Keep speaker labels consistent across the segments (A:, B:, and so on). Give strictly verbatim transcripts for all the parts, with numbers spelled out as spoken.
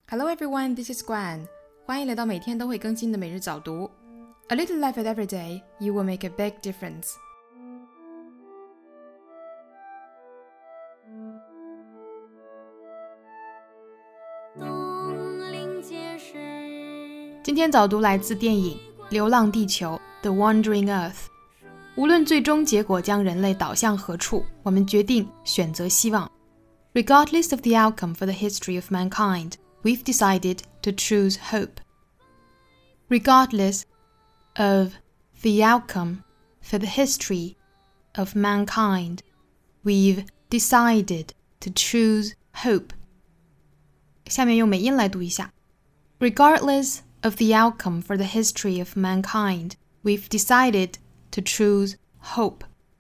A: Hello everyone, this is Guan. 欢迎来到每天都会更新的每日早读。A little effort every day, you will make a big difference. 今天早读来自电影《流浪地球》The Wandering Earth。无论最终结果将人类导向何处，我们决定选择希望。Regardless of the outcome for the history of mankind, we've decided to choose hope. Regardless of the outcome for the history of mankind, we've decided to choose hope. 下面用美音来读一下。Regardless of the outcome for the history of mankind, we've decided to choose hope.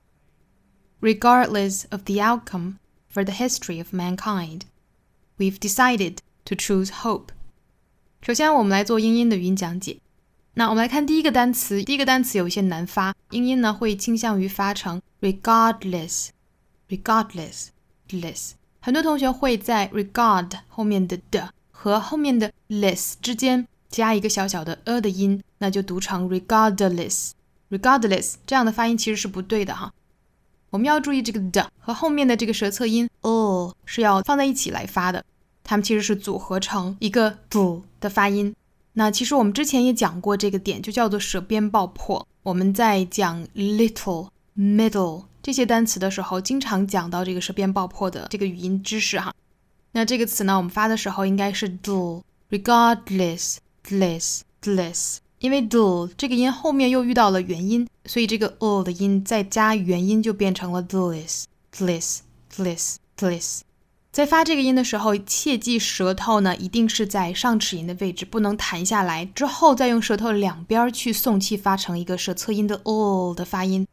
A: Regardless of the outcome for the history of mankind, we've decided to choose hope. 首先我们来做英音的语音讲解。那我们来看第一个单词，第一个单词有一些难发，英音呢会倾向于发成 regardless, regardless, less。很多同学会在 regard 后面的的和后面的 less 之间加一个小小的 a 的音，那就读成 regardless, regardless。这样的发音其实是不对的哈。我们要注意这个的和后面的这个舌侧音 o 是要放在一起来发的，它们其实是组合成一个 d 的发音。那其实我们之前也讲过这个点，就叫做舌边爆破。我们在讲 little, middle 这些单词的时候，经常讲到这个舌边爆破的这个语音知识哈。那这个词呢，我们发的时候应该是 d regardless, less, less。因为 d 这个音后面又遇到了元音，所以这个 o 的音再加元音就变成了 dless, dless, dless, dless。在发这个音的时候，切记舌头呢一定是在上齿龈的位置，不能弹下来，之后再用舌头两边去送气发成一个舌侧音的 o 的发音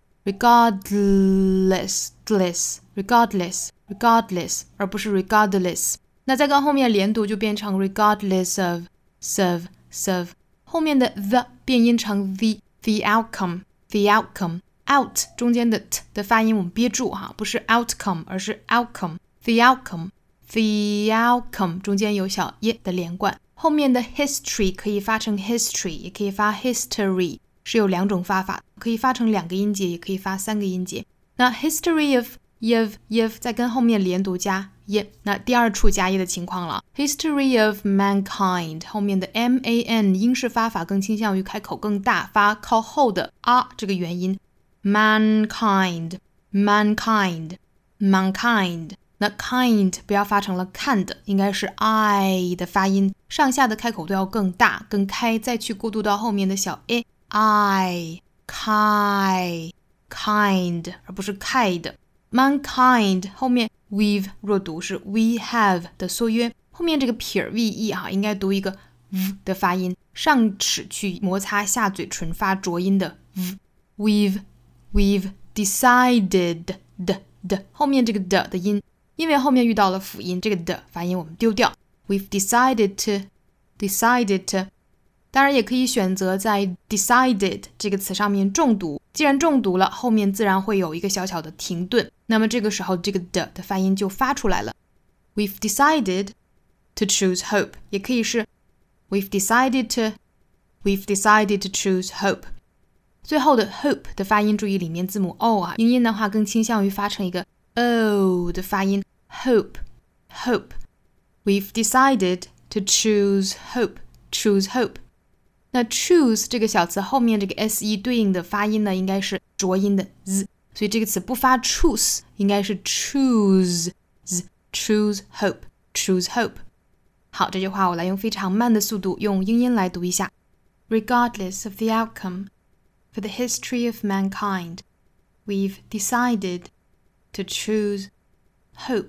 A: regardless, less, regardless, regardless， 而不是 regardless。 那再跟后面连读就变成 regardless of, serve, serve。 后面的 the 变音成 the, the outcome, the outcome。 out 中间的 t 的发音我们憋住哈，不是 outcome 而是 outcome。 The outcome, the outcome 中间有小 y 的连贯。后面的 history 可以发成 history， 也可以发 history， 是有两种发法，可以发成两个音节，也可以发三个音节。那 history of, of, of 再跟后面连读加 y， 那第二处加 y 的情况了。 history of mankind 后面的 man 英式发法更倾向于开口更大，发靠后的 a 这个元音 mankind, mankind, mankind。那 kind 不要发成了 kind， 应该是 I 的发音，上下的开口都要更大更开，再去过渡到后面的小 a I, kai, kind 而不是 kind。 mankind 后面 we've 弱读是 we have 的缩约，后面这个撇 ve 哈应该读一个 v 的发音，上齿去摩擦下嘴唇发浊音的 v。 we've, we've decided 的的后面这个的的音，因为后面遇到了辅音，这个的发音我们丢掉。 We've decided to, decided to。 当然也可以选择在 decided 这个词上面重读，既然重读了，后面自然会有一个小小的停顿，那么这个时候这个的的发音就发出来了。 We've decided to choose hope， 也可以是 We've decided to, We've decided to choose hope。 最后的 hope 的发音注意里面字母 o 啊，英音的话更倾向于发成一个 o 的发音 hope, hope。 We've decided to choose hope, choose hope。 那 choose 这个小词后面这个 se 对应的发音呢应该是浊音的 z， 所以这个词不发 choose， 应该是 choose, z, choose hope, choose hope。 好，这句话我来用非常慢的速度用英音来读一下。 Regardless of the outcome for the history of mankind, we've decided to choose hope.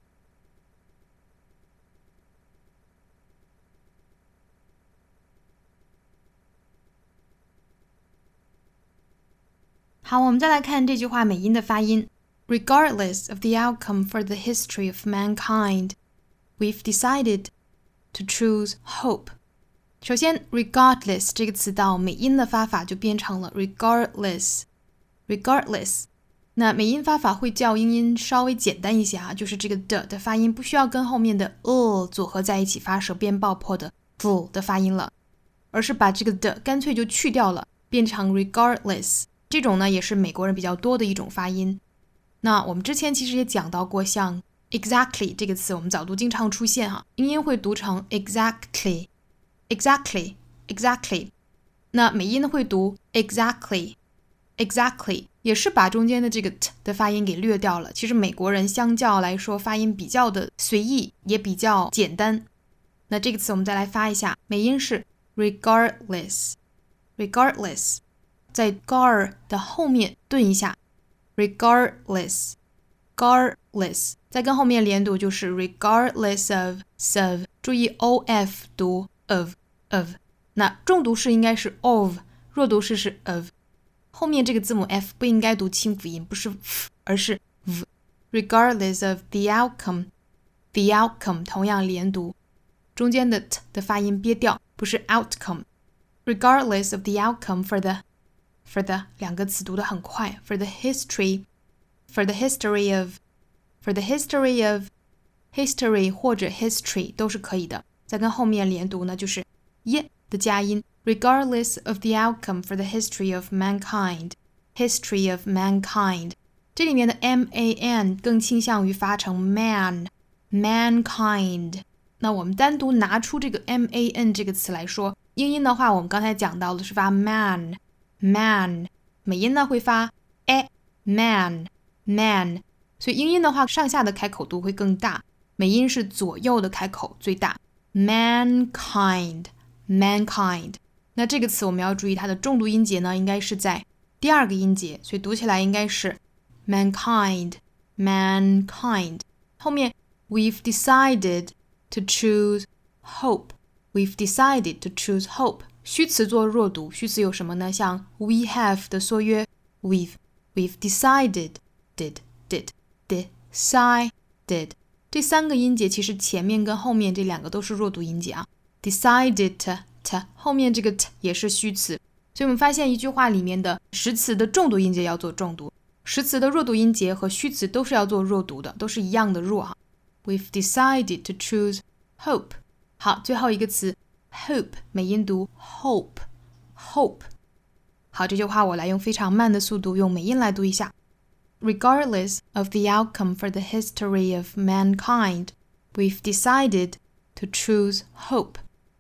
A: 好，我们再来看这句话美音的发音。 Regardless of the outcome for the history of mankind, we've decided to choose hope. 首先 regardless 这个词到美音的发法就变成了 regardless, regardless。 那美音发法会较英音稍微简单一些啊，就是这个的的发音不需要跟后面的呃组合在一起发舌边爆破的 v 的发音了，而是把这个的干脆就去掉了，变成 regardless。 这种呢也是美国人比较多的一种发音。那我们之前其实也讲到过，像 exactly 这个词我们早读经常出现哈，英音会读成 exactly exactly exactly， 那美音会读 exactly exactly， 也是把中间的这个 t 的发音给略掉了。其实美国人相较来说发音比较的随意，也比较简单。那这个词我们再来发一下，美音是 regardless regardless， 在 gar 的后面顿一下 regardless regardless， 再跟后面连读就是 regardless of of， 注意 of 读 of of， 那重读式应该是 of， 弱读式是 of，后面这个字母 F 不应该读清辅音，不是 f 而是 v。 regardless of the outcome the outcome 同样连读，中间的 t 的发音憋掉，不是 outcome。 regardless of the outcome for the for the 两个词读得很快， for the history for the history of for the history of history 或者 history 都是可以的。再跟后面连读呢，就是耶的加音，regardless of the outcome for the history of mankind history of mankind， 这里面的 man 更倾向于发成 man mankind。 那我们单独拿出这个 man 这个词来说，英音的话我们刚才讲到的是发 man man， 美音呢会发 e man man， 所以英音的话上下的开口度会更大，美音是左右的开口最大 mankind mankind。 那这个词我们要注意它的重读音节呢应该是在第二个音节，所以读起来应该是 mankind mankind。 后面 we've decided to choose hope we've decided to choose hope， 虚词做弱读，虚词有什么呢？像 we have 的缩约 we've we've decided did did decided， 这三个音节其实前面跟后面这两个都是弱读音节啊， decided t, t 后面这个 t 也是虚词，所以我们发现一句话里面的实词的重读音节要做重读，实词的弱读音节和虚词都是要做弱读的，都是一样的弱哈。We've decided to choose hope。 好，最后一个词 hope 美音读 hope hope。 好，这句话我来用非常慢的速度用美音来读一下。 Regardless of the outcome for the history of mankind, we've decided to choose hope。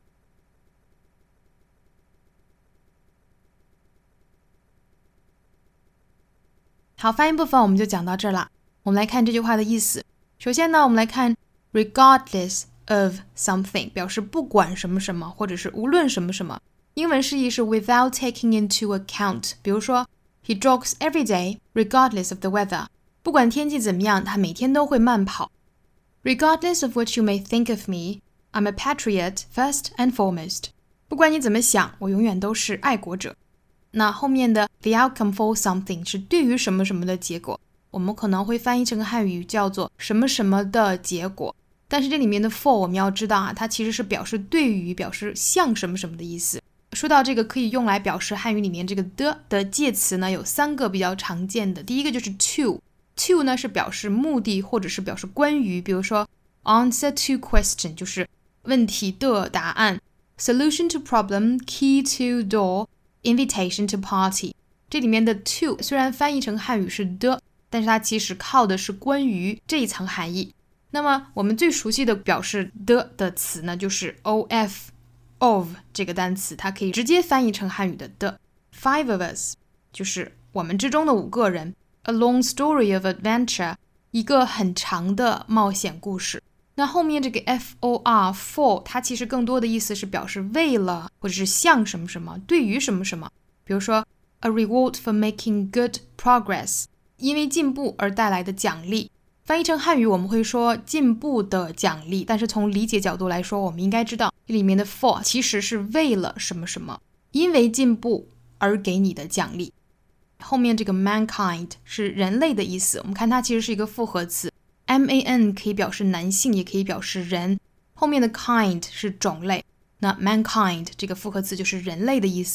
A: 好，发音部分我们就讲到这儿了。我们来看这句话的意思。首先呢，我们来看 regardless of something 表示不管什么什么，或者是无论什么什么。英文释义是 without taking into account， 比如说 he jogs every day regardless of the weather， 不管天气怎么样，他每天都会慢跑。 Regardless of what you may think of me, I'm a patriot first and foremost， 不管你怎么想，我永远都是爱国者。那后面的 the outcome for something 是对于什么什么的结果，我们可能会翻译成汉语叫做什么什么的结果，但是这里面的 for 我们要知道啊，它其实是表示对于，表示像什么什么的意思。说到这个可以用来表示汉语里面这个的的介词呢，有三个比较常见的。第一个就是 to to 呢是表示目的或者是表示关于，比如说 answer to question 就是问题的答案， solution to problem key to door invitation to party， 这里面的 to 虽然翻译成汉语是的，但是它其实靠的是关于这一层含义。那么我们最熟悉的表示的的词呢，就是 of of 这个单词，它可以直接翻译成汉语的的。 Five of us 就是我们之中的五个人， A long story of adventure 一个很长的冒险故事。那后面这个 for for 它其实更多的意思是表示为了，或者是像什么什么，对于什么什么。比如说 a reward for making good progress 因为进步而带来的奖励。翻译成汉语我们会说进步的奖励，但是从理解角度来说，我们应该知道这里面的 for 其实是为了什么什么，因为进步而给你的奖励。后面这个 mankind 是人类的意思，我们看它其实是一个复合词， man 可以表示男性，也可以表示人，后面的 kind 是种类，那 mankind 这个复合词就是人类的意思。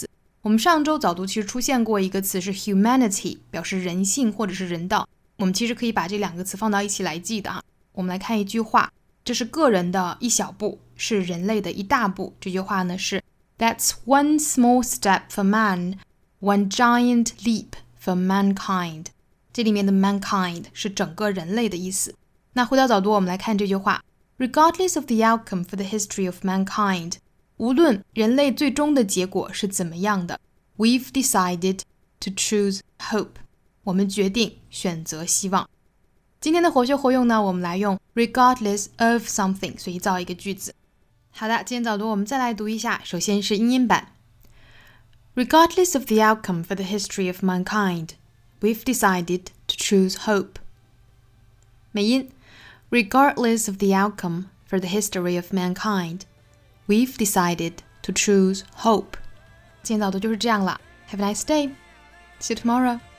A: 我们上周早读其实出现过一个词是 humanity， 表示人性或者是人道。我们其实可以把这两个词放到一起来记的哈。我们来看一句话，这是个人的一小步，是人类的一大步。这句话呢是 That's one small step for man, one giant leap for mankind。 这里面的 mankind 是整个人类的意思。那回到早读，我们来看这句话 Regardless of the outcome for the history of mankind， 无论人类最终的结果是怎么样的， We've decided to choose hope。 我们决定选择希望。今天的活学活用呢，我们来用 regardless of something 随意造一个句子。好的，今天早读我们再来读一下。首先是英音版 Regardless of the outcome for the history of mankind, we've decided to choose hope。 美音 Regardless of the outcome for the history of mankind, we've decided to choose hope。 今天早读就是这样了。 Have a nice day. See you tomorrow.